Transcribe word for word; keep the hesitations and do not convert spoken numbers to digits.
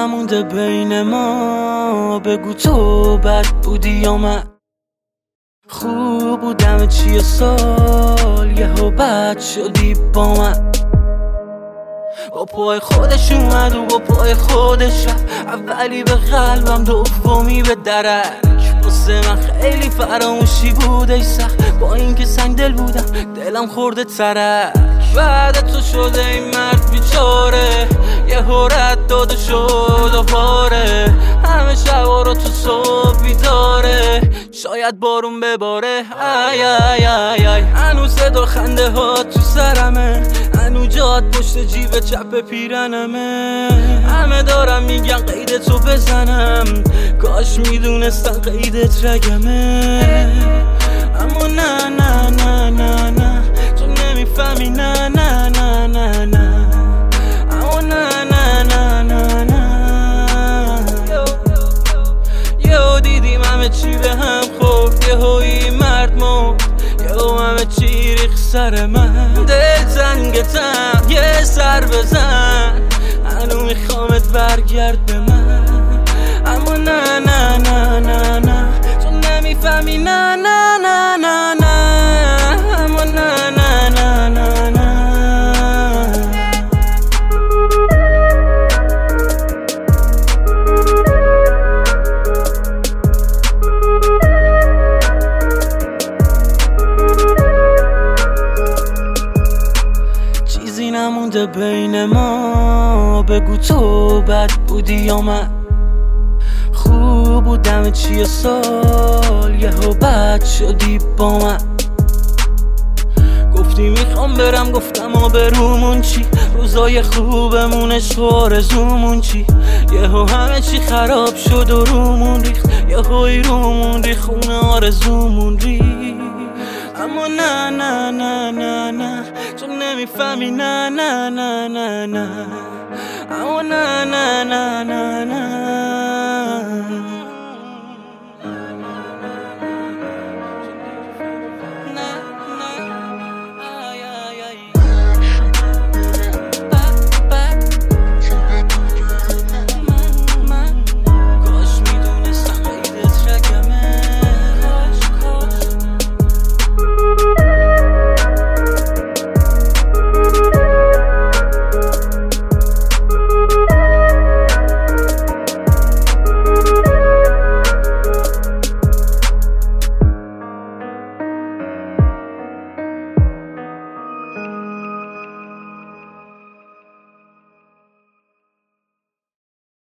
نمونده بین ما، بگو تو بد بودی یا من خوب بودم چی سال یهو بد شدی با من. با پای خودش اومد و با پای خودش رفت، اولی به قلبم دومی به درک. واسه من خیلی فراموشی بودش سخت، با اینکه سنگ دل بودم دلم خورده ترک. بعد تو شده این مرد بیچاره، یه رد داده شد و پاره، همه شبا رو تو صبح بیداره، شاید بارون بباره. ای ای ای ای هنوز صدا خنده ها تو سرمه، هنوز جات پشت جیب چپ پیرنمه. همه دارم میگن قید تو بزنم، کاش میدونستن قیدت رگمه. اما نه نه نه نه نه تو نمیفهمی، نه نه نه نه نه اما نه نه نه نه نه یهو دیدیم همه چی به هم خورد، یهو این مرد مرد، یهو همه چی ریخ سر من. دل تنگتم یه سر بزن، هنو میخوامت برگرد به من. اما نه نه نه نه نه تو نمیفهمی، نه نه نه نه نه اما نه نه نه نه نه چیزی نمونده بین ما، بگو تو بد بودی یا من خوب بودم چی سال یهو بد شدی با من. گفتی میخوام برم، گفتم آبرومون چی، روزای خوبمون عشق و آرزومون چی، یهو همه چی خراب شد و رومون ریخت، یهوی رومون ریخت خونه آرزومون ریخت. اما نه نه نه نه نه تو نمیفهمی، نه نه نه نه نه اما نه نه نه نه نه